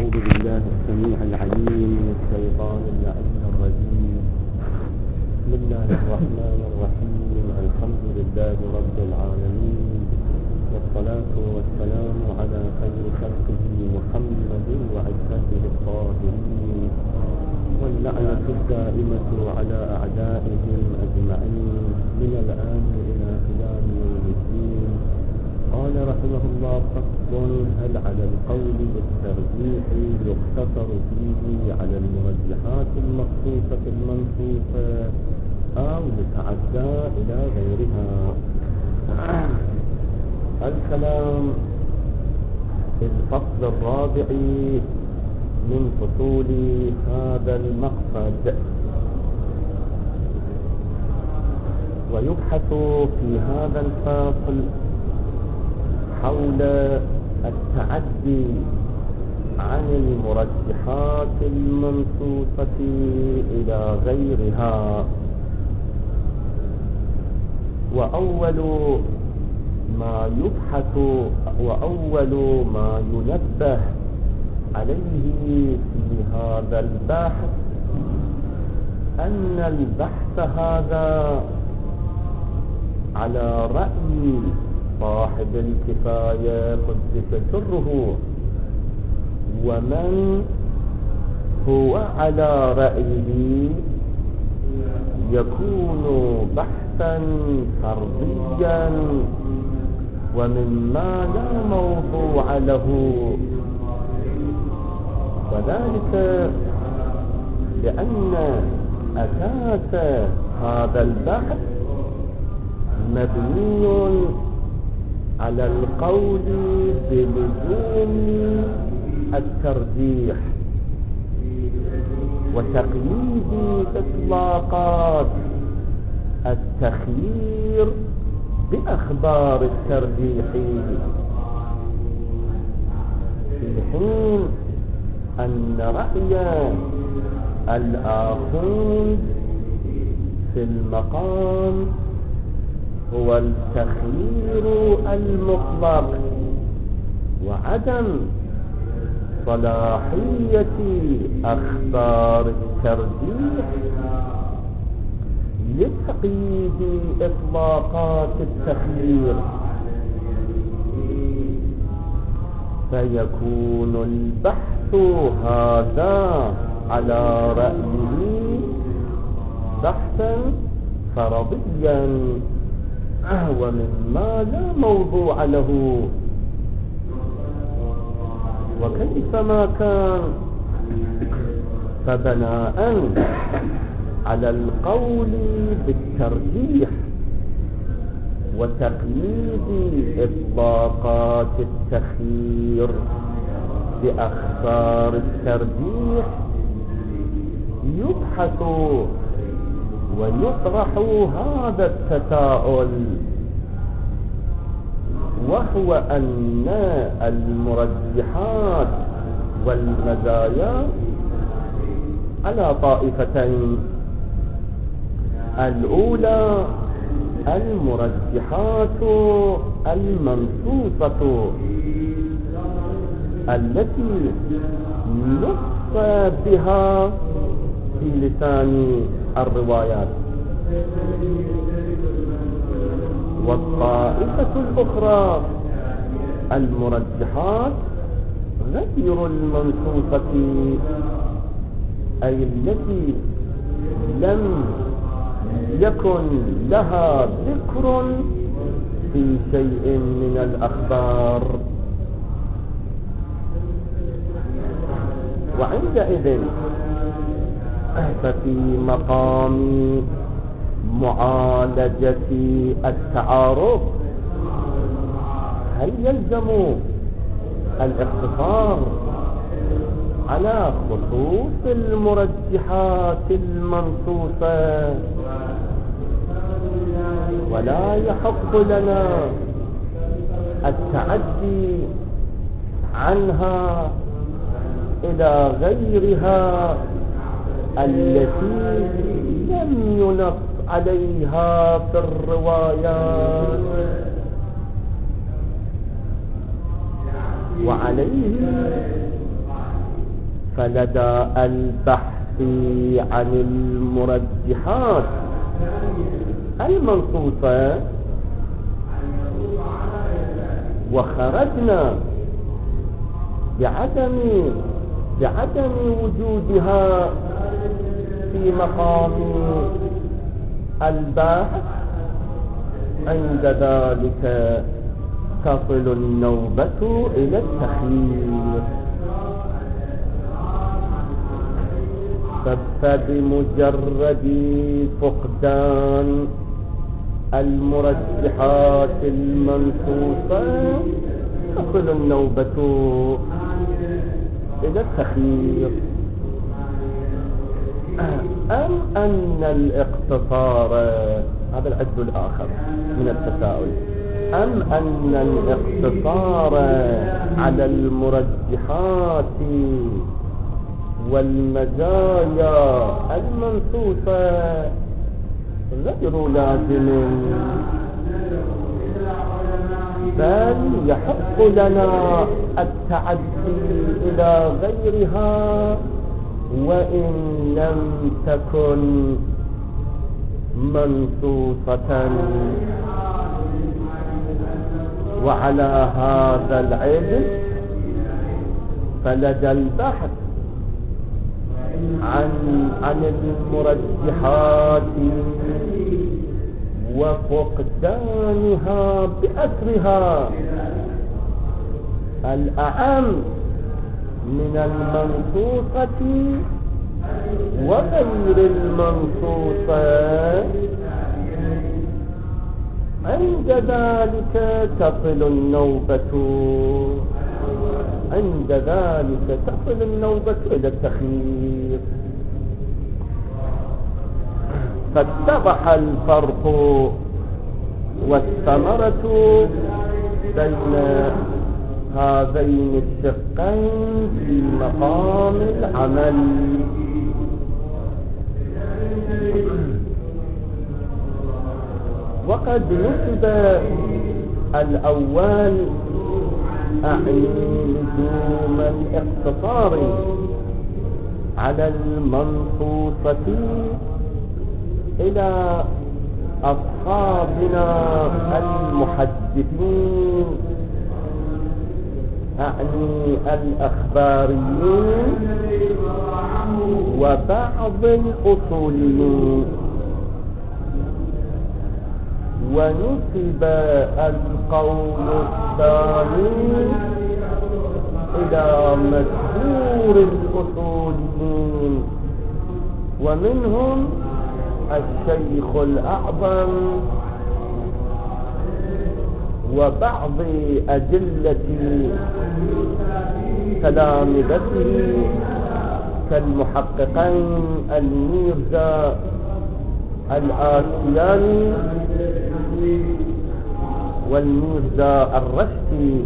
أعوذ بالله السميع العليم من الشيطان اللعين الرجيم. بسم الله الرحمن الرحيم. الحمد لله رب العالمين، والصلاة والسلام على خير خلقه محمد وعزته الطاهرين، واللعنة الدائمة على أعدائهم أجمعين من الآن إلى قيام يوم الدين. قال رحمه الله: فصل: هل على القول بالترجيح يقتصر فيه على المرجحات المخصوصة المنصوصة أو يتعدى إلى غيرها؟ الكلام في الفصل الرابع من فصول هذا المقصد، ويبحث في هذا الفصل حول التعدي عن المرجحات المنصوصة إلى غيرها. وأول ما يبحث وأول ما ينبه عليه في هذا البحث أن البحث هذا على رأي صاحب الكفاية قدس سره، ومن هو على رأيه يكون بحثا فرديا ومما لا موضوع له، وذلك لأن أساس هذا البحث مبني على القول بلزوم الترجيح وتقييد إطلاقات التخيير بأخبار الترجيح، في حين أن رأي الآخر في المقام هو التخيير المطلق وعدم صلاحية أخبار الترجيح لتقييد إطلاقات التخيير، فيكون البحث هذا على رأيه بحثا فرضيا ومما لا موضوع له. وكيفما كان فبناء على القول بالترجيح وتقييد إطلاقات التخيير بأخبار الترجيح يبحث ويطرح هذا التساؤل، وهو أن المرجحات والمزايا على طائفتين: الأولى المرجحات المنصوصة التي نص بها في لسان الروايات، والطائفة الأخرى المرجحات غير المنصوصة، أي التي لم يكن لها ذكر في شيء من الأخبار. وعندئذ ففي مقام معالجة التعارض هل يلزم الاقتصار على خصوص المرجحات المنصوصة، ولا يحق لنا التعدي عنها إلى غيرها التي لم ينص عليها في الروايات؟ وعليه فلدى البحث عن المرجحات المنصوصة وخرجنا بعدم وجودها في مقام البحث، عند ذلك تصل النوبة إلى التخيير. فبمجرد فقدان المرجحات المنصوصة تصل النوبة إلى التخيير. أم أن الاقتصار، هذا العد الآخر من التساؤل، أم أن الاقتصار على المرجحات والمزايا المنصوصة غير لازم، بل يحق لنا التعدي إلى غيرها وإن لم تكن منصوصة. وعلى هذا العلم فلدى البحث عن المرجحات وفقدانها بأسرها الأعم من المنصوصة وغير المنصوصة، عند ذلك تصل النوبة إلى التخيير. فاتضح الفرق والثمرة بين هذين الشقين في مقام العمل. وقد نسب الأول أعني لزوم الاقتصار على المنصوصة إلى أصحابنا المحدثين، أعني الأخباريين وبعض الأصوليين. ونسب القول الثاني إلى مشهور الأصوليين، ومنهم الشيخ الأعظم وبعض أجلة تلامذته كالمحققين الميرزا الآسياني والميرزا الرشدي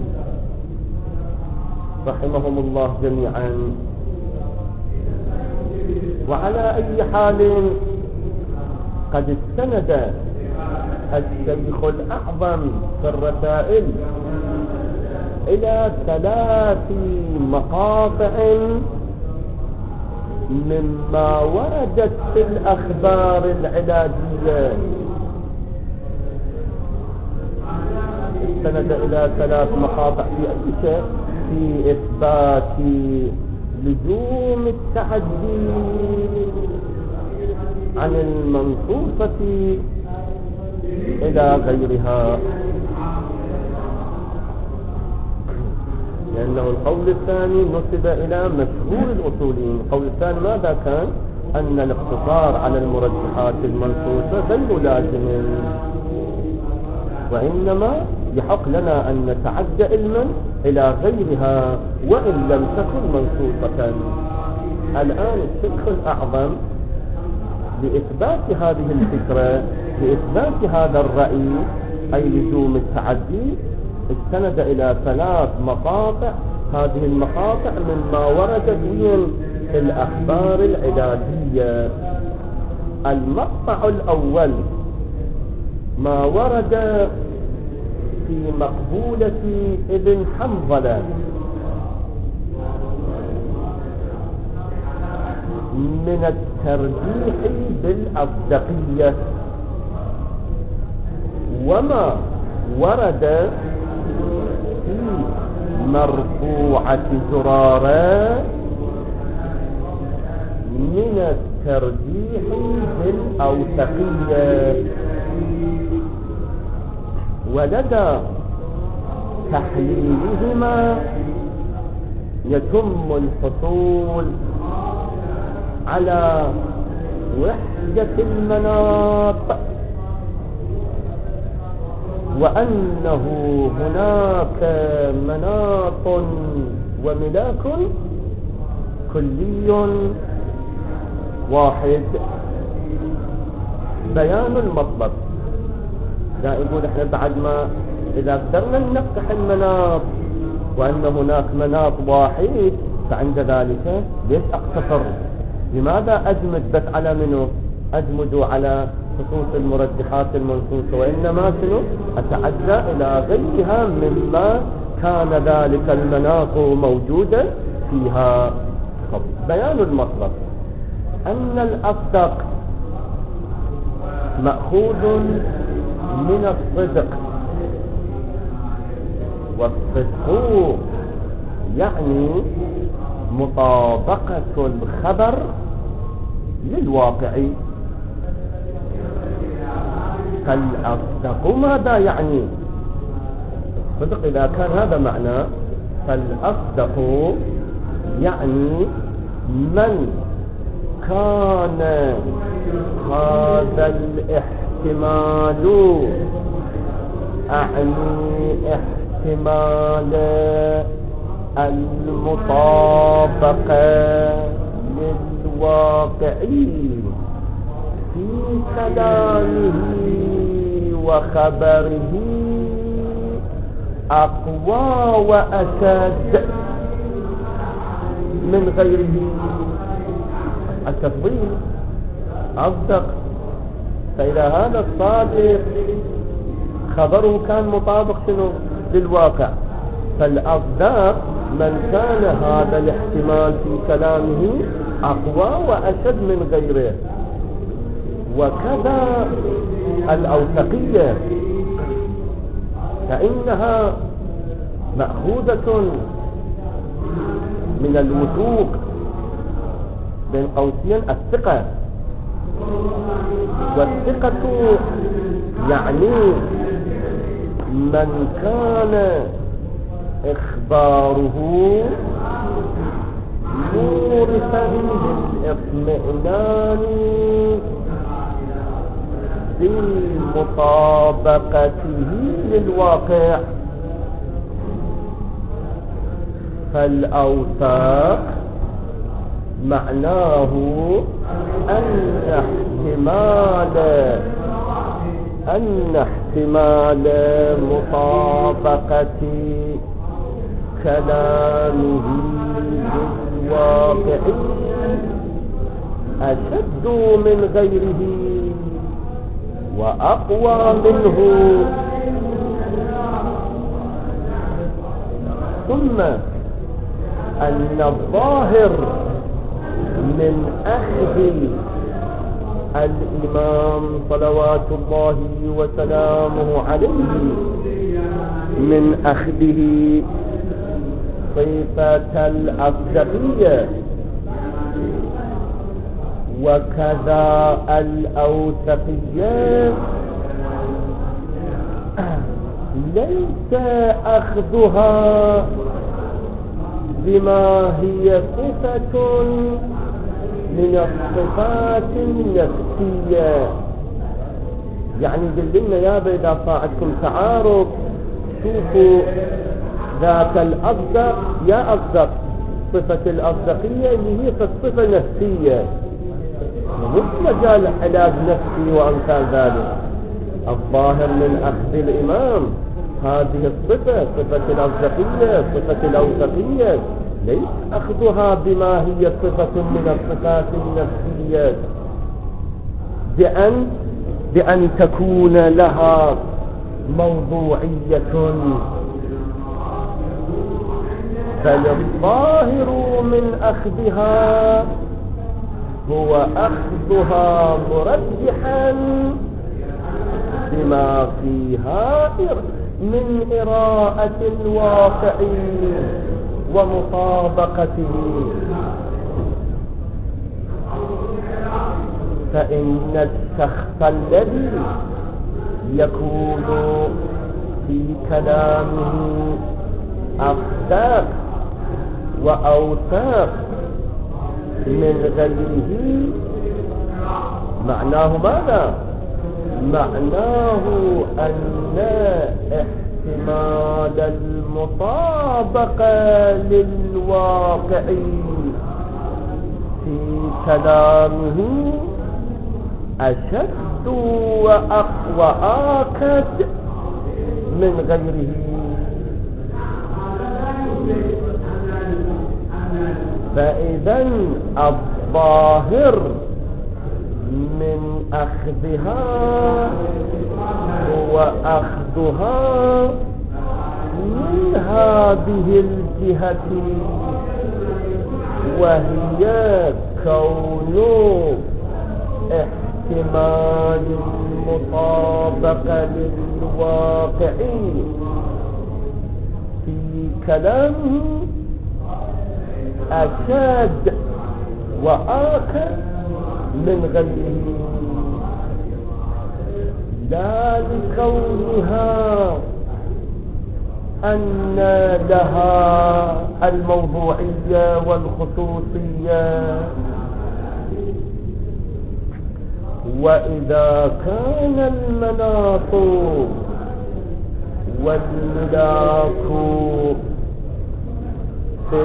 رحمهم الله جميعا. وعلى أي حال قد استند الشيخ الأعظم في الرسائل إلى 3 مقاطع مما وردت في الأخبار العلاجية. استند إلى 3 مقاطع في أي شيء؟ في إثبات لزوم التعدي عن المنصوصة إلى غيرها، لأنه القول الثاني نسب إلى مشهور الأصوليين. القول الثاني ماذا كان؟ أن الاقتصار على المرجحات المنصوصة غير لازم، وإنما يحق لنا أن نتعدى علما إلى غيرها وإن لم تكن منصوصة. الآن الشيخ الأعظم لإثبات هذه الفكرة، لإثبات هذا الرأي أي لزوم التعدي، استند إلى 3 مقاطع. هذه المقاطع مما ورد في الأخبار العلاجية. المقطع الأول ما ورد في مقبولة ابن حنظلة من الترجيح بالأصدقية. وما ورد في مرفوعة زرارة من الترجيح بالأوثقية. ولدى تحليلهما يتم الحصول على وحدة المناط، وأنه هناك مناط وملاك كلي واحد. بيان المطلب لا يقول احنا بعد ما اذا قدرنا نفتح المناط وان هناك مناط واحد فعند ذلك ليش اقتصر؟ لماذا ادمج بس على منه؟ ادمج على خصوص المرجحات المنصوصة، وانما شنو اتعدى الى غيرها مما كان ذلك المناط موجودا فيها. بيان المطلب ان الاصدق مأخوذ من الصدق، والصدق يعني مطابقة الخبر للواقع. فالأصدق ماذا يعني؟ الصدق إذا كان هذا معناه، فالأصدق يعني من كان هذا الاحتمال، أعني احتمال المطابقة للواقع في كلامه وخبره أقوى وأشد من غيره. التفضيل أصدق. فإذا هذا الصادق خبره كان مطابق شنو للواقع، فالأصدق من كان هذا الاحتمال في كلامه أقوى وأشد من غيره. وكذا الأوثقية فإنها مأخوذة من الوثوق، بين قوسين الثقة. والثقة يعني من كان إخباره مورثا للإطمئنان بمطابقته للواقع. فالأوثاق معناه أن احتمال مطابقة كلامه للواقع أشد من غيره وأقوى منه. ثم أن الظاهر من أخذ الإمام صلوات الله وسلامه عليه من أخذه صفة الأصدقية وكذا الأوثقية ليس أخذها بما هي صفة من الصفات النفسية. يعني قلنا يا إذا صاعدكم تعارض شوفوا ذاك الأصدق يا أصدق، صفة الأصدقية اللي هي الصفة النفسية، مش مجال علاج نفسي وأمثال ذلك. الظاهر من أخذ الإمام هذه الصفة، صفة الأصدقية، صفة الأوثقية، ليس أخذها بما هي صفة من الصفات النفسية بأن تكون لها موضوعية، بل الظاهر من أخذها هو أخذها مرجحا بما فيها من إراءة الواقع ومطابقته. فإن الشخص الذي يكون في كلامه أصدق وأوثق من غيره معناه ماذا؟ معناه أن احتمال المطابقة للواقع في كلامه أشد وآكد من غيره. فإذا الظاهر من أخذها هو أخذها من هذه الجهة، وهي كون احتمال المطابقة للواقع في كلامه أشد وآكد من غيره، لا لكونها أن لها الموضوعية والخصوصية. وإذا كان المناط والملاك في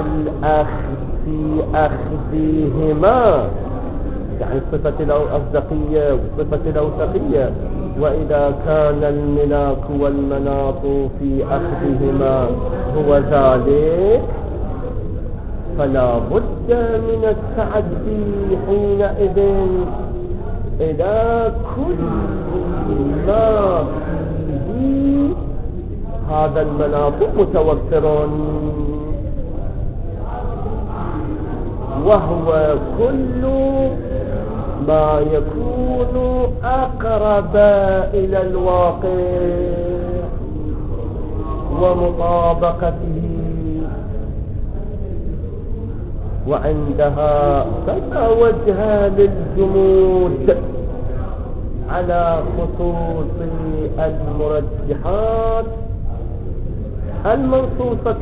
أخذهما، يعني صفة الأصدقية وصفة الأوثقية، وإذا كان الملاك والمناط في أخذهما هو ذلك، فلا بد من التعدي حينئذ إلى كل ما فيه هذا المناط متوفر، وهو كل ما يكون أقرب إلى الواقع ومطابقته. وعندها فلا وجه للجمود على خصوص المرجحات المنصوصة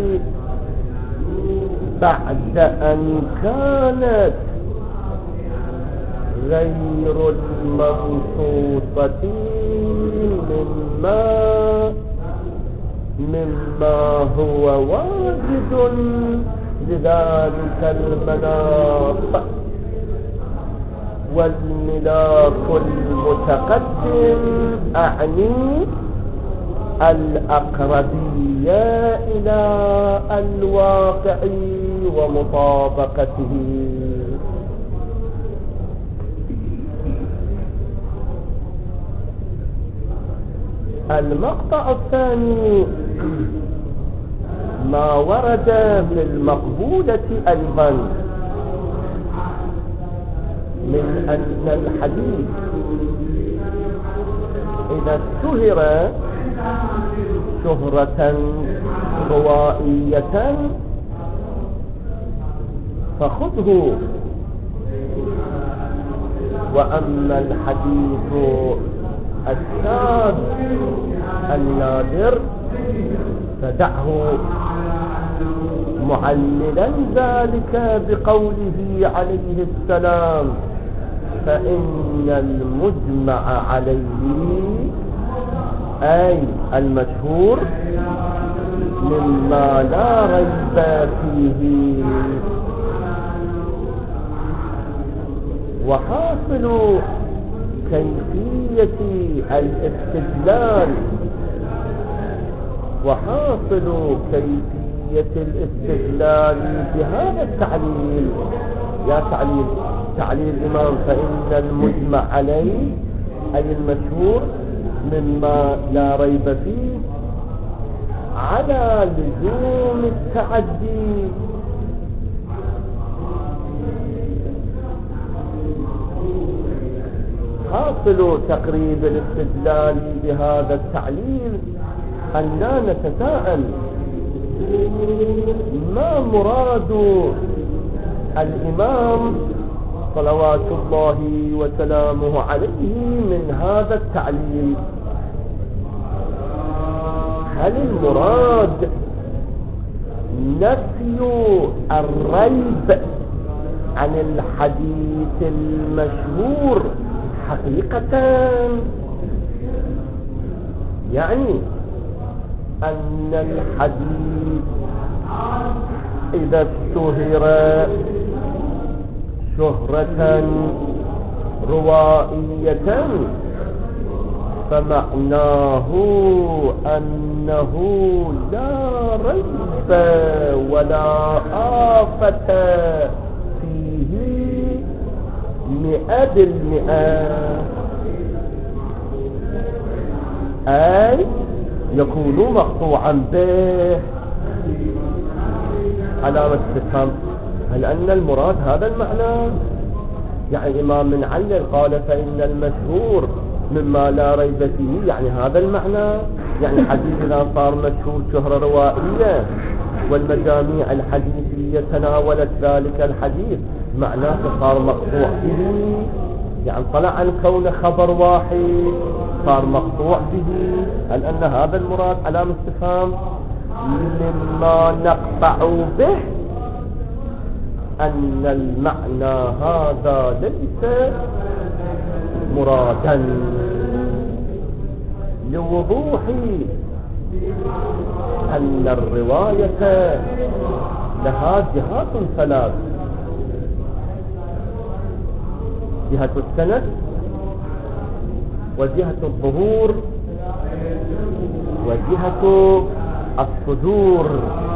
بعد أن كانت غير المنصوصة مما هو واجد لذلك المناط. والملاك المتقدم أعني الأقربية إلى الواقع ومطابقته. المقطع الثاني ما ورد في المقبولة أيضا من أن الحديث إذا اشتهر شهرة روائية فخذه، وأما الحديث الشاذ النادر فدعه، معللا ذلك بقوله عليه السلام: فإن المجمع عليه أي المشهور مما لا ريب فيه. وحاصل كيفية الاستدلال بهذا التعليل، يا تعليل الإمام: فإن المجمع عليه أي المشهور مما لا ريب فيه، على لزوم التعدي حاصل تقريب الاستدلال بهذا التعليل أن لا نتساءل ما مراد الإمام صلوات الله وسلامه عليه من هذا التعليل. هل المراد نفي الريب عن الحديث المشهور حقيقة، يعني أن الحديث إذا اشتهر شهرة روائية فمعناه أنه لا ريب ولا آفة فيه 100%، أي يكون مقطوعا به. علامة استفهام، هل أن المراد هذا المعنى؟ يعني إمام من علل قال فإن المشهور مما لا ريب فيه، يعني هذا المعنى، يعني حديث إذا صار مشهور شهرة روائية والمجاميع الحديثية تناولت ذلك الحديث معناه صار مقطوع به، يعني طلع عن كون خبر واحد صار مقطوع به. هل أن هذا المراد؟ علامة استفهام. مما نقطع به أن المعنى هذا ليس مرادا، لوضوح أن الرواية لها جهات ثلاث: جهة السند، وجهة الظهور، وجهة الصدور.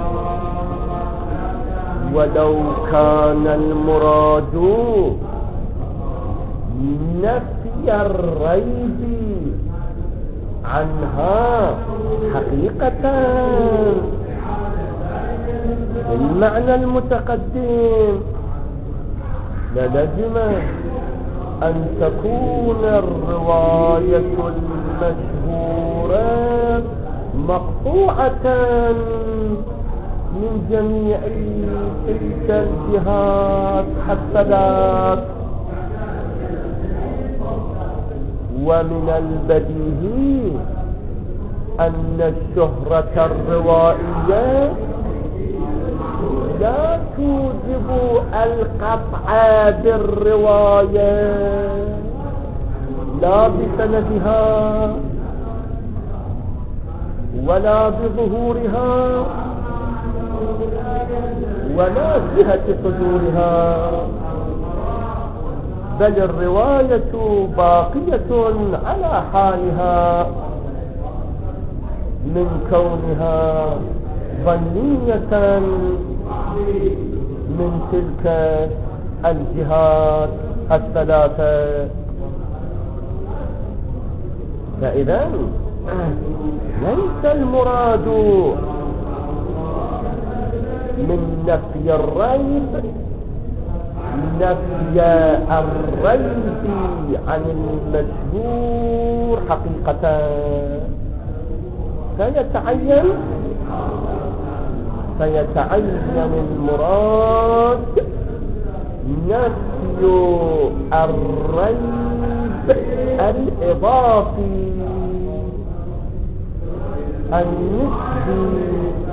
ولو كان المراد نفي الريب عنها حقيقة بالمعنى المتقدم للزم أن تكون الرواية المشهورة مقطوعة من جميع تلك الجهات الثلاث. ومن البديهي أن الشهرة الروائية لا توجب القطع بالرواية لا بسندها ولا بظهورها ولا جهة صدورها، بل الرواية باقية على حالها من كونها ظنية من تلك الجهات الثلاثة. فإذا ليس المراد من نفي الريب نفي الريب عن المشهور حقيقة، فيتعين المراد نفي الريب الإضافي النسبي،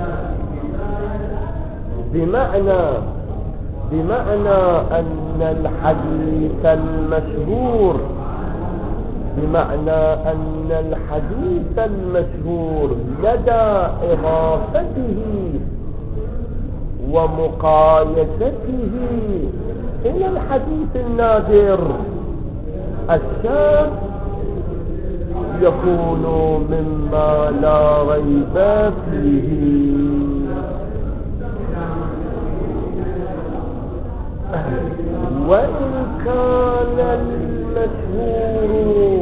بمعنى أن الحديث المشهور لدى إضافته ومقايسته إلى الحديث النادر الشاذ يكون مما لا ريب فيه. وإن كان المشهور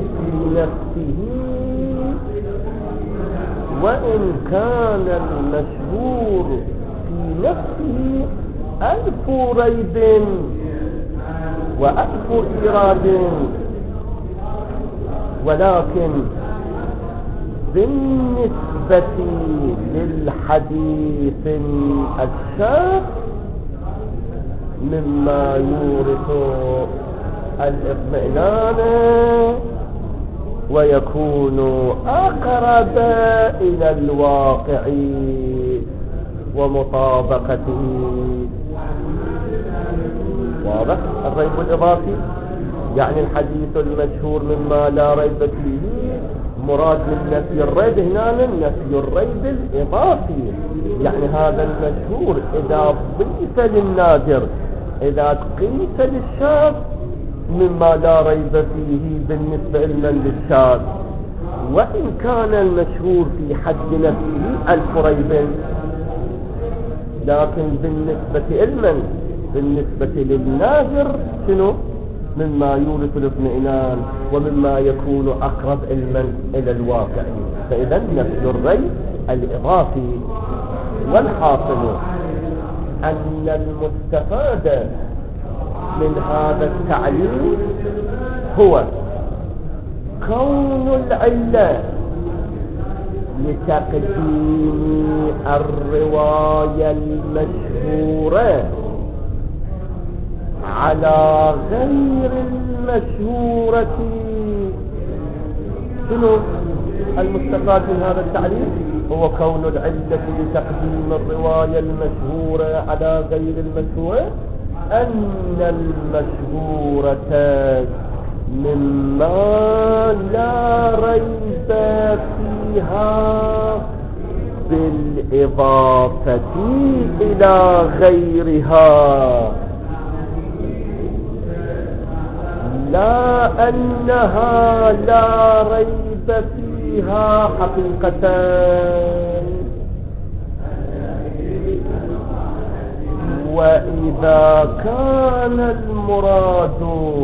في نفسه ألف ريب وألف إيراد، ولكن بالنسبة للحديث الشاذ مما يورث الاطمئنان ويكون أقرب إلى الواقع ومطابقته. واضح الريب الإضافي؟ يعني الحديث المشهور مما لا ريب فيه مراد من نفي الريب هنا من نفي الريب الإضافي. يعني هذا المشهور إذا ضيف للنادر، إذا قيس للشاذ مما لا ريب فيه بالنسبة لمن للشاذ، وإن كان المشهور في حد نفسه 1000 ريب، لكن بالنسبة لمن؟ بالنسبة للنادر شنو؟ مما يورث الاطمئنان ومما يكون أقرب علما إلى الواقع. فإذا نفي الريب الإضافي. والحاصل أن المستفاد من هذا التعليل هو كون العلة لتقديم الرواية المشهورة على غير المشهورة. شنو المستفاد من هذا التعليل؟ هو كون العلة لتقديم الرواية المشهورة على غير المشهورة أن المشهورة مما لا ريب فيها بالإضافة إلى غيرها، لا أنها لا ريب فيها حقيقة. وإذا كان المراد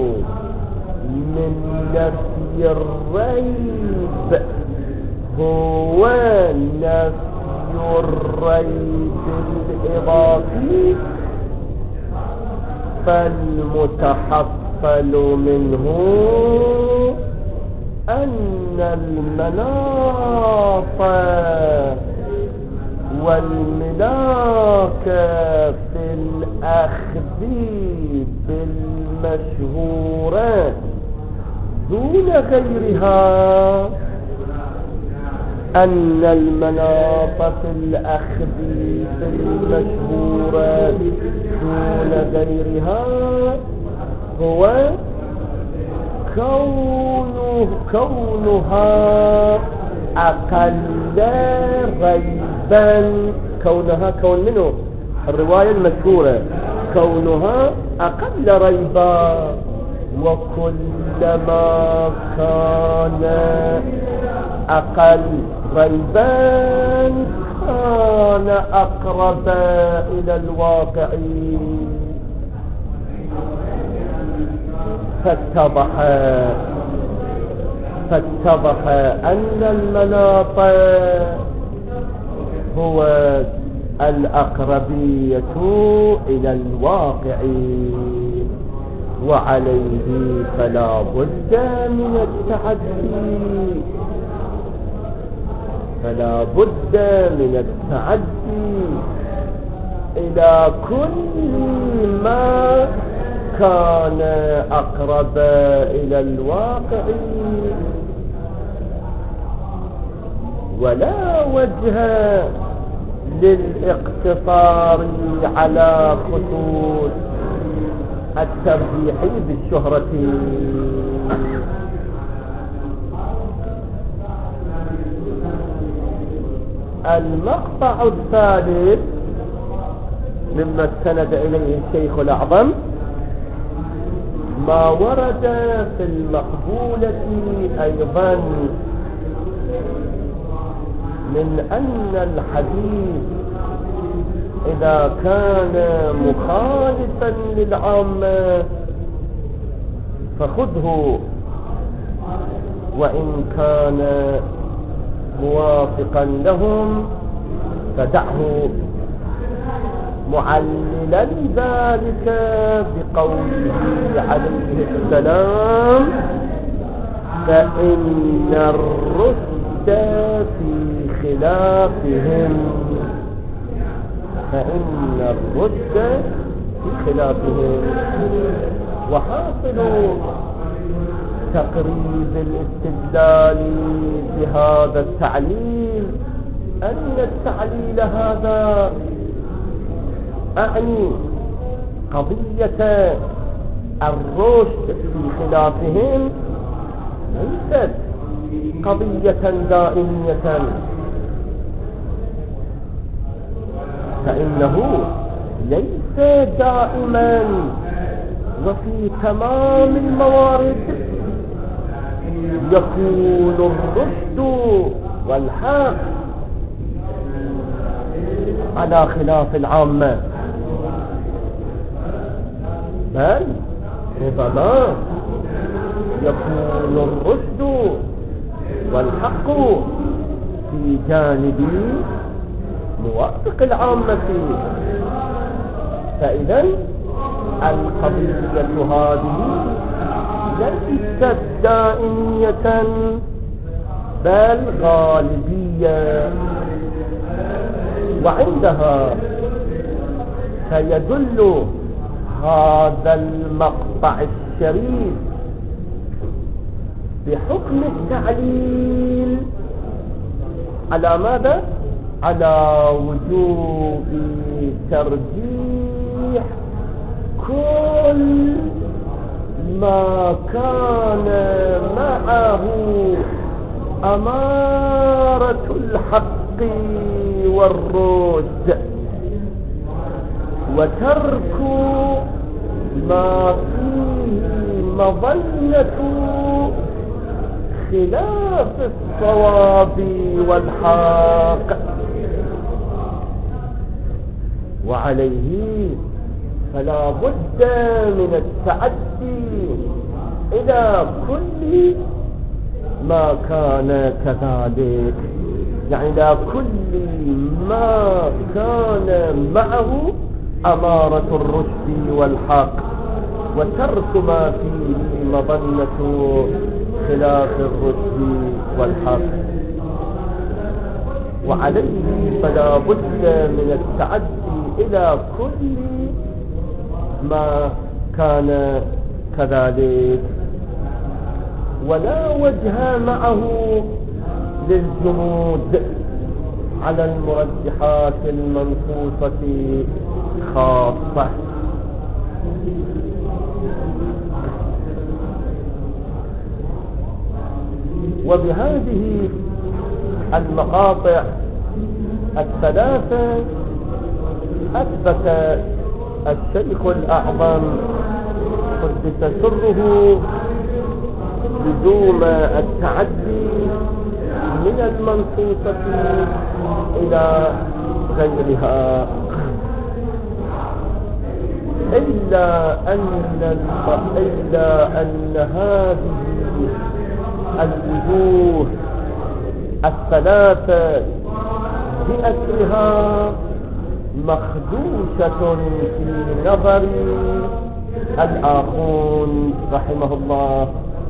من نفي الريب هو نفي الريب الإضافي، فالمتحصل منه أن المناط والملاك في الأخذ بالمشهورة دون غيرها، أن المناط في الأخذ بالمشهورة دون غيرها هو كونها أقل ريبا. كونها كون منه الرواية المشهورة، كونها أقل ريبا، وكلما كان أقل ريبا كان أقرب إلى الواقع. فاتضح أن المناط هو الأقربية إلى الواقع، وعليه فلا بد من التعدي، فلا بد من التعدي إلى كل ما كان أقرب إلى الواقع، ولا وجه للاقتصار على خطوط الترجيح بالشهرة. المقطع الثالث مما استند إليه الشيخ الأعظم ما ورد في المقبولة أيضا من أن الحديث إذا كان مخالفا للعامة فخذه، وإن كان موافقا لهم فدعه، معللا ذلك بقوله عليه السلام فإن الرشد في خلافهم، فإن الرشد في خلافهم. وحاصل تقريب الاستدلال بهذا التعليل أن التعليل هذا أعني قضية الرشد في خلافهم ليست قضية دائمية، فإنه ليس دائما وفي تمام الموارد يكون الرشد والحق على خلاف العامة، بل ربما يكون الرشد والحق في جانب موافق العامة. فإذا القضية هذه ليست دائمية بل غالبية، وعندها فيدل هذا المقطع الشريف بحكم التعليل على ماذا؟ على وجوب ترجيح كل ما كان معه أمارة الحق والرشد، وترك ما فيه مظنة خلاف الصواب والحق. وعليه فلا بد من التعدي إلى كل ما كان كذلك، يعني إلى كل ما كان معه أمارة الرشد والحق، وترك ما فيه مظنة خلاف الرشد والحق. وعليه فلا بد من التعدي إلى كل ما كان كذلك، ولا وجه معه للجمود على المرجحات المنصوصة خاصة. وبهذه المقاطع الثلاثة أثبت الشيخ الأعظم قدس سره لزوم التعدي من المنصوصة إلى غيرها، إلا أن هذه الوجوه الثلاثة بأسرها مخدوشة في نظر الآخون رحمه الله.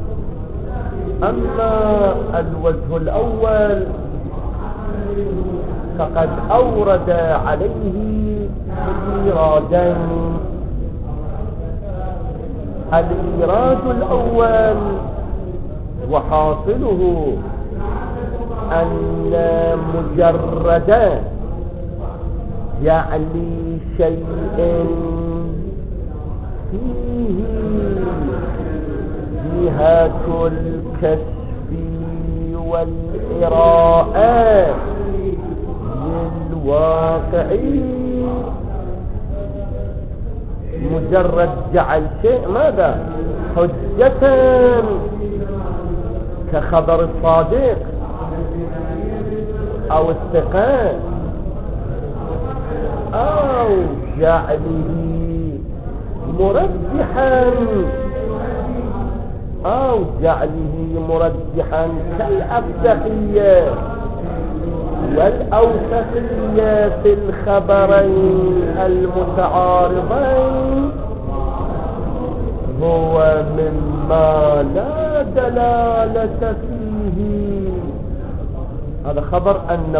أما الوجه الأول فقد أورد عليه إيرادين. الإيراد الأول وحاصله أن مجرد جعل شيء فيه جهة الكشف والإراءة للواقع، مجرد جعل شيء ماذا؟ حجة كخبر الصادق أو الثقة، أو جعله مرجحا كالأبدحية والأوثقية في الخبرين المتعارضين، هو مما لا دلالة فيه. هذا خبر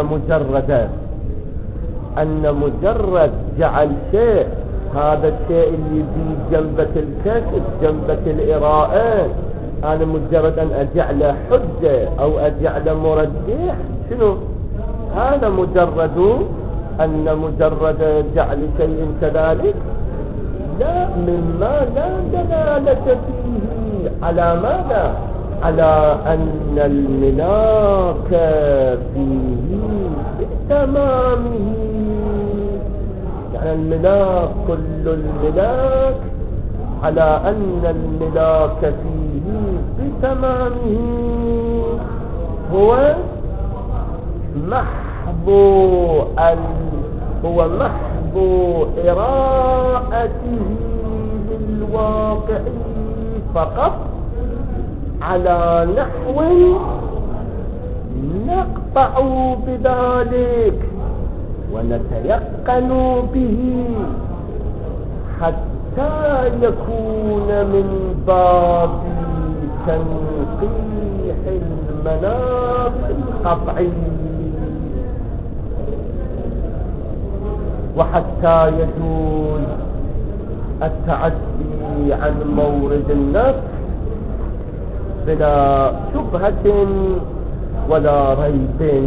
أن مجرد جعل شيء، هذا الشيء اللي يزيد جنبة الكشف جنبة الإراءة، أنا مجرد أن أجعل حجة أو أجعل مرجح، شنو هذا؟ مجرد جعل شيء كذلك لا، مما لا دلالة فيه. على ماذا؟ على أن الملاك فيه بتمامه، يعني الملاك كل الملاك على أن الملاك فيه بتمامه هو محض إراءته للواقع فقط، على نحو نقطع بذلك ونتيقن به حتى يكون من باب تنقيح المناط القطعي، وحتى يجوز التعدي عن مورد النفس بلا شبهة ولا ريب.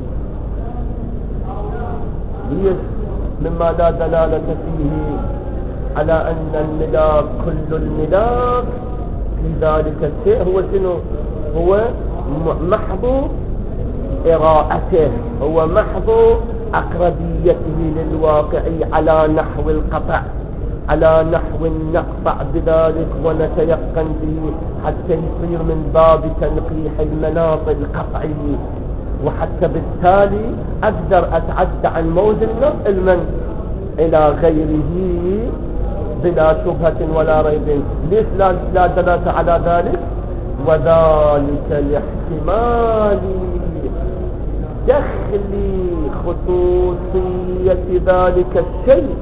مما لا دلالة فيه على أن الملاك كل الملاك في ذلك الشيء هو شنو؟ هو محض إراءته، هو محض أقربيته للواقع على نحو القطع، على نحو نقطع بذلك ونتيقن به حتى يصير من باب تنقيح المناط القطعي، وحتى بالتالي أقدر أتعدى عن موز النص إلى غيره بلا شبهة ولا ريب. ليش لا دلالة على ذلك؟ وذلك لاحتمال دخل خصوصية ذلك الشيء،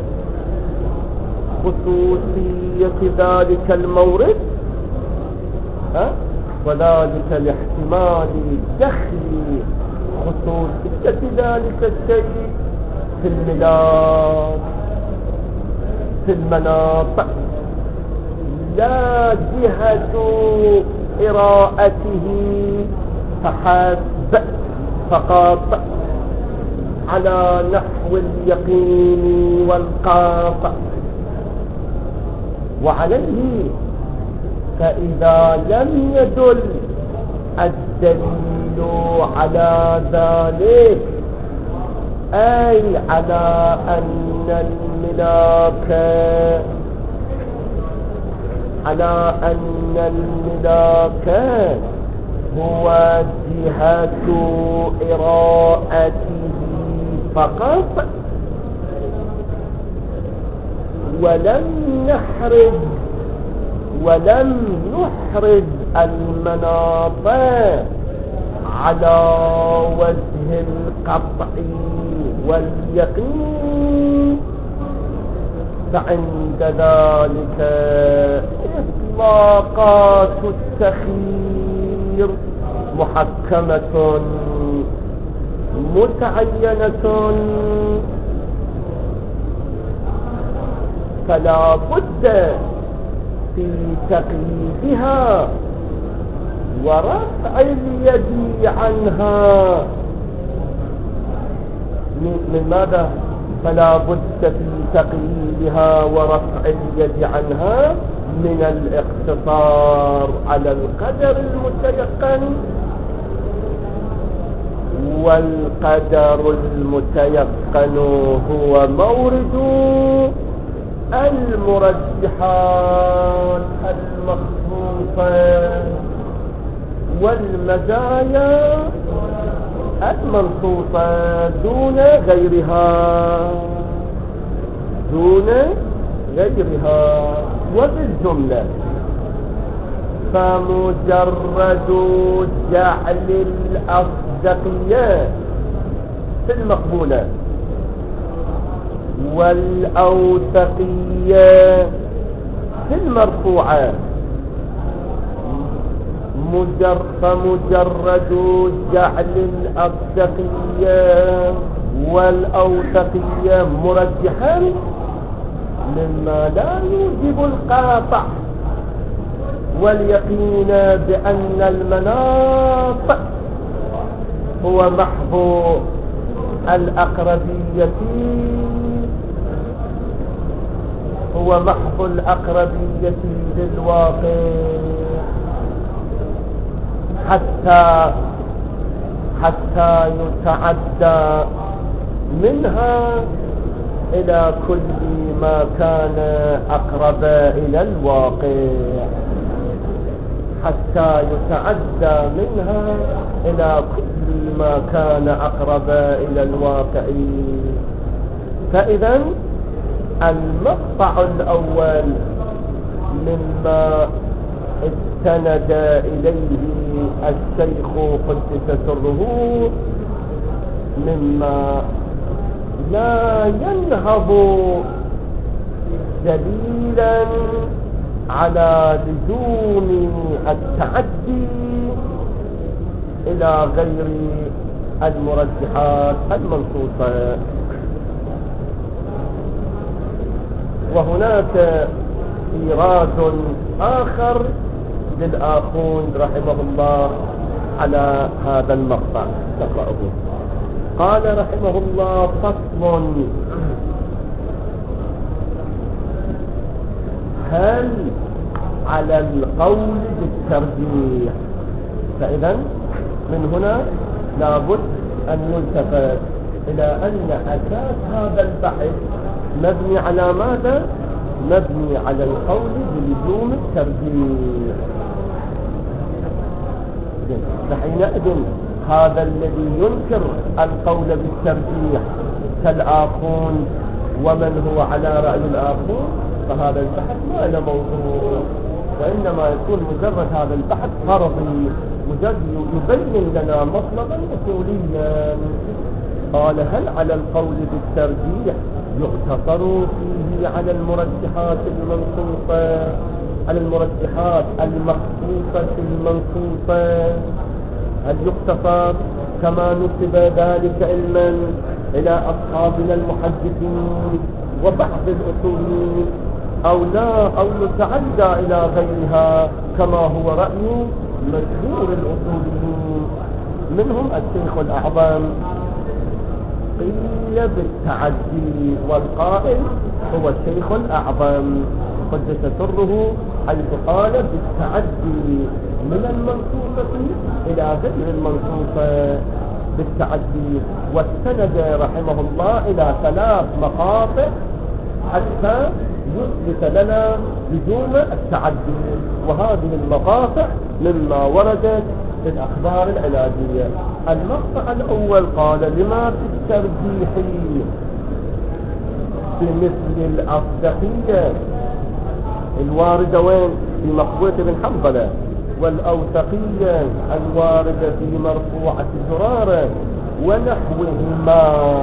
خصوصية ذلك المورد، وذلك لاحتمال دخل خصوصية ذلك الشيء في الملاك في المناط، لا جهة قراءته فحسب فقط على نحو اليقين والقاطع. وعليه فإذا لم يدل الدليل على ذلك، أي على أن الملاك هو جهة إراءته فقط، ولم نحرج المناط على وجه القطع واليقين، فعند ذلك إطلاقات التخيير محكمة متعينة، فلا بد في تقييدها ورفع اليد عنها. من ماذا؟ فلا بد في تقييدها ورفع اليد عنها من الاقتصار على القدر المتيقن، والقدر المتيقن هو مورد المرجحات المخصوصة والمزايا المنصوصة دون غيرها. وبالجملة فمجرد جعل الأصدقية في المقبولة والأوثقية في المرفوعة فمجرد جعل الأصدقية والأوثقية مرجحا مما لا يوجب القاطع واليقين بأن المناط هو محض الأقربية للواقع حتى يتعدى منها إلى كل ما كان أقرب إلى الواقع، حتى يتعدى منها إلى كل ما كان أقرب إلى الواقع. فإذا المقطع الأول مما استند إليه الشيخ قدس سره مما لا ينهض دليلا على لزوم التعدي إلى غير المرجحات المنصوصة. وهناك إيراد آخر للآخوند رحمه الله على هذا المقطع تقرأه. قال رحمه الله: فصل: هل على القول بالترجيح؟ فإذا من هنا لابد أن يلتفت إلى أن أساس هذا البحث مبني على ماذا؟ مبني على القول بلزوم الترجيح. فحينئذ هذا الذي ينكر القول بالترجيح كالآخون ومن هو على رأي الآخون، فهذا البحث ما له موضوع، وإنما يكون مجرد هذا البحث فرضي مجرد يبين لنا مطلبا أصوليا. قال: هل على القول بالترجيح يقتصر فيه على المرجحات المنصوصة، على المرجحات المخصوصة المنصوصة؟ هل يقتصر كما نسب ذلك علما إلى أصحابنا المحدثين وبعض الأصوليين، أو لا، أو نتعدى إلى غيرها كما هو رأي مشهور الأصوليين منهم الشيخ الأعظم؟ قيل بالتعدي، والقائل هو الشيخ الأعظم قدس سره، حيث قال بالتعدي من المنصوصة إلى غير المنصوصة بالتعدي. واستند رحمه الله إلى 3 مقاطع حتى يثبت لنا لزوم التعدي، وهذه المقاطع مما وردت في الأخبار العلاجية. المقطع الأول قال: لما في الترجيح بمثل الأصدقية الواردة وين؟ في مقبولة بن حنظلة، والأوثقية الواردة في مرفوعة زرارة ونحوهما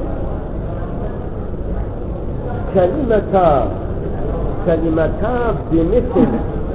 كلمتا بمثل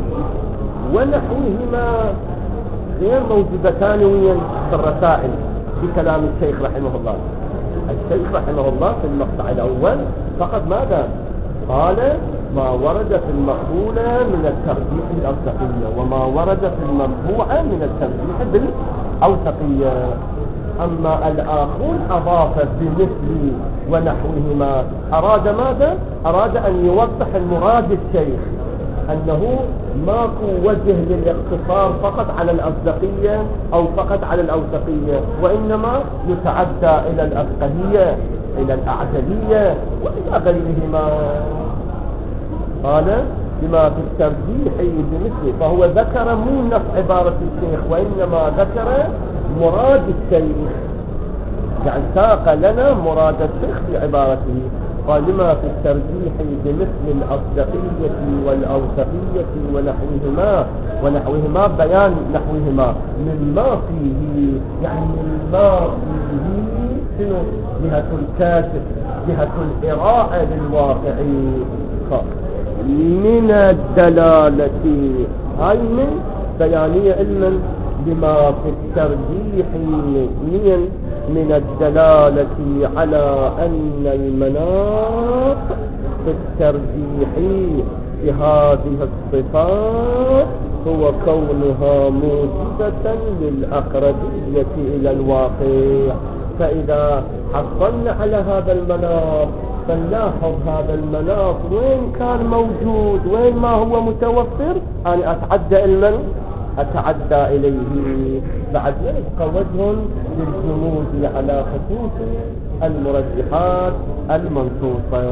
ونحوهما غير موجودتان وين في الرسائل في كلام الشيخ رحمه الله. الشيخ رحمه الله في المقطع الأول فقط ماذا قال؟ ما ورد في المقبولة من الترجيح الأوثقية، وما ورد في المرفوعة من الترجيح بالأوثقية. أما الآخرون أضاف بمثل ونحوهما، أراد ماذا؟ أراد أن يوضح المراد الشيخ أنه ماكو وجه للاقتصار فقط على الأصدقية أو فقط على الأوثقية، وإنما يتعدى إلى الأفقهية، إلى الأعجلية، وإلى غيرهما. قال: بما في الترجيح بمثله، فهو ذكر مو نفس عبارة الشيخ، وإنما ذكر مراد الشيخ، يعني ساق لنا مراد الشيخ في عبارته. قال: لما في الترجيح بمثل الأصدقية والأوثقية ونحوهما بيان نحوهما مما فيه، يعني مما فيه جهة الكاشف، جهة الإراءة للواقع من الدلالة، هاي من بيانية علما لما في الترجيح من الدلالة على أن المناط في الترجيح بهذه الصفات هو كونها موجبة للأقربية إلى الواقع. فإذا حصلنا على هذا المناط فنلاحظ هذا المناط وين كان موجود، وين ما هو متوفر، أنا أتعدى المن أتعدى إليه. بعد يبقى وجه للجمود على خصوص المرجحات المنصوصة،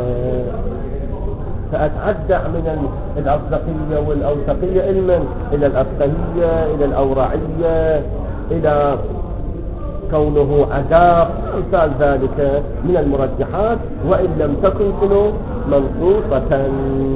فأتعدى من الأصدقية والأوثقية علما إلى الأفقهية، إلى الأورعية، إلى كونه عذاب، مثال ذلك من المرجحات وإن لم تكن شنو منصوصة.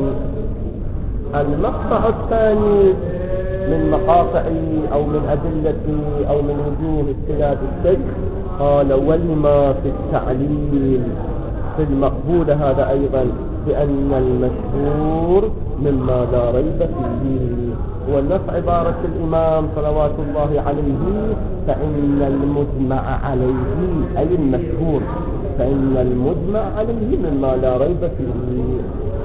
المقطع الثاني من مقاطع أو من أدلة أو من وجوه استناد الشيخ قال ولما في التعليل في المقبول هذا أيضا بأن المشهور مما لا ريب فيه. والنص عبارة الإمام صلوات الله عليه فإن المجمع عليه أي المشهور، فإن المجمع عليه مما لا ريب فيه.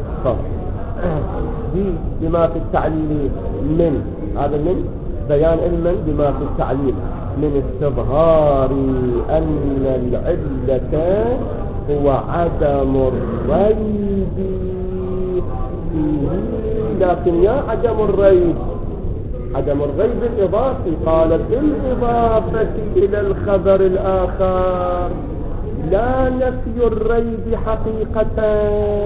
بما في التعليل من هذا من بيان علما بما في التعليل من استظهار أن العلة هو عدم الريب فيه. لكن يا عدم الريب الإضافي قال بالإضافة إلى الخبر الآخر لا نفي الريب حقيقة.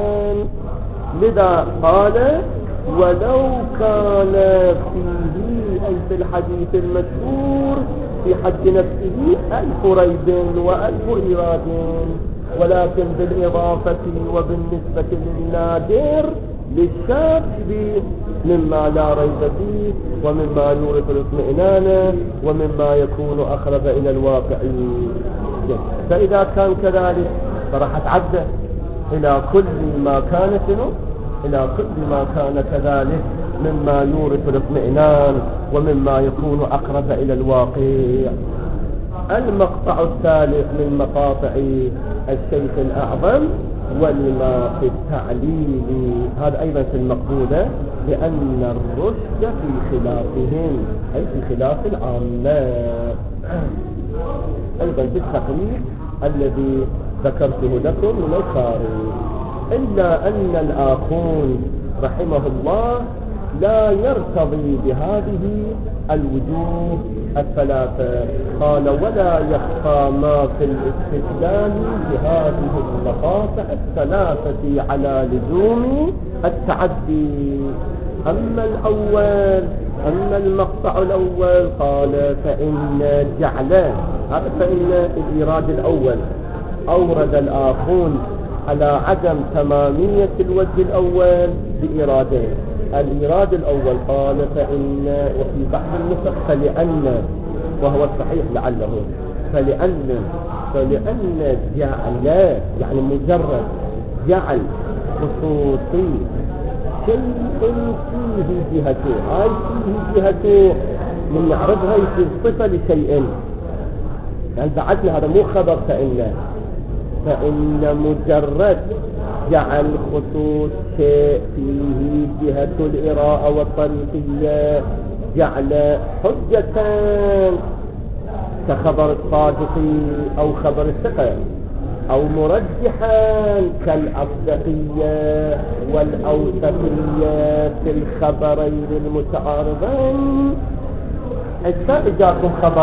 لذا قال ولو كان فيه أي في الحديث المشهور في حد نفسه 1000 ريب و1000 إيراد، ولكن بالإضافة وبالنسبة للنادر للشاذ مما لا ريب فيه ومما يورث الاطمئنان ومما يكون أقرب إلى الواقع. فإذا كان كذلك فراح تعدى إلى كل ما كان إلى كل ما كان كذلك مما يورث الاطمئنان ومما يكون أقرب إلى الواقع. المقطع الثالث من مقاطع الشيخ الأعظم ولما في التعليل هذا أيضا في المقبولة لأن الرشد في خلافهم أي في خلاف العامة. أيضا في التقرير الذي ذكرته لكم من الخارج، إلا أن الآخون رحمه الله لا يرتضي بهذه الوجوه الثلاثة. قال ولا يخفى ما في الاستدلال بهذه المقاطع الثلاثة على لزوم التعدي. أما المقطع الأول قال فإن جعله هذا فإن الإيراد الأول أورد الآخون على عدم تمامية الوجه الأول بإيرادين. الإيراد الأول قال فإن وفي بعض النسخ فلأن وهو الصحيح لعله فلأن جعل يعني مجرد جعل خصوصي شيء فيه جهته، هاي فيه جهته من يعرضها يصير صفة لشيء، يعني بعدنا هذا مو خبر فإن مجرد جعل خصوص شيء فيه جهة الإراءة والطريقية جعل حجة كخبر الصادق أو خبر الثقة أو مرجحا كالأصدقية والأوثقية في الخبرين المتعارضين. إذا جاءكم خبر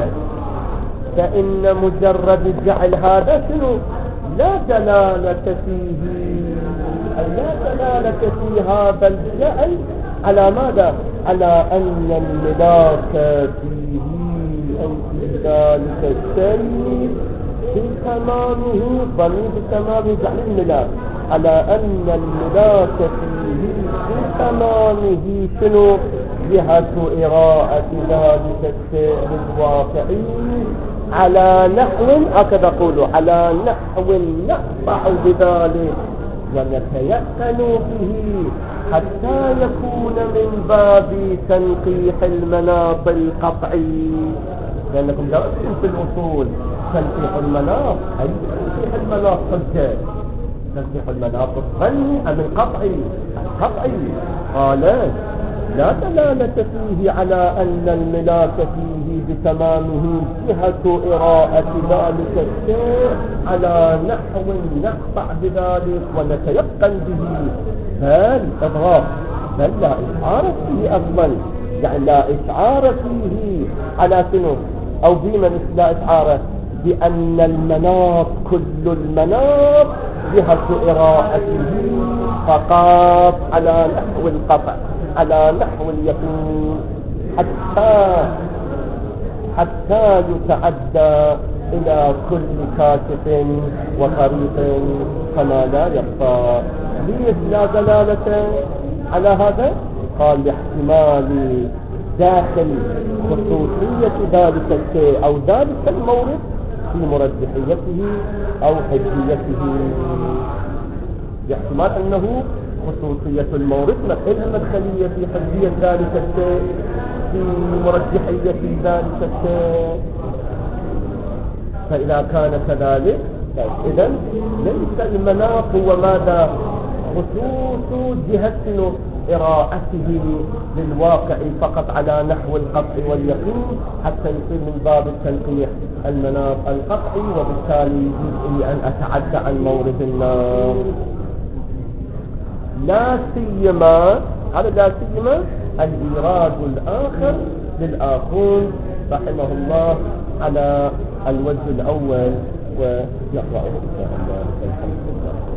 فإن مجرد جعل هذا شنو لا دلالة فيه، لا دلالة في هذا الجعل على ماذا؟ على أن الملاك فيه أو في ذلك الشيء في تمامه ضمير تمامه جعل الملاك على أن الملاك فيه في تمامه شنو جهة إراءة ذلك الشيء الواقعي على نحو هكذا قولوا على نحو نقطع بذلك ونتيقن به حتى يكون من باب تنقيح المناط القطعي، لأنكم درستم في الأصول تنقيح المناط، أي تنقيح المناط حجة، تنقيح المناط الظني أم القطعي؟ القطعي. قال لا دلالة فيه على أن الملاك فيه بتمامه جهة إراءة ذلك الشيء على نحو نقطع بذلك ونتيقن به، بل إضراب، بل لا إشعار فيه أصلا، يعني لا إشعار فيه على شنو؟ أو بمن لا إشعار بأن المناط كل المناط جهة إراءته فقط على نحو القطع، على نحو اليقين، حتى يتعدى إلى كل كاشف وطريق كما لا يخفى. ليش لا دلالة على هذا؟ قال لاحتمال داخل خصوصية ذلك الشيء أو ذلك المورد في مرجحيته أو حجيته، باحتمال أنه خصوصية المورد مثلها مدخلية في حجية ذلك الشيء، في مرجحية ذلك الشيء. فإذا كان كذلك إذن ليس المناط هو ماذا؟ خصوص جهة إراءته للواقع فقط على نحو القطع واليقين، حتى يصير من باب التنقيح المناط القطعي، وبالتالي يجب أن أتعدى عن مورد النار. لا سيما على لا سيما الإيراد الآخر للآخون رحمه الله على الوجه الأول، ويقرأه إن شاء الله. الحمد لله.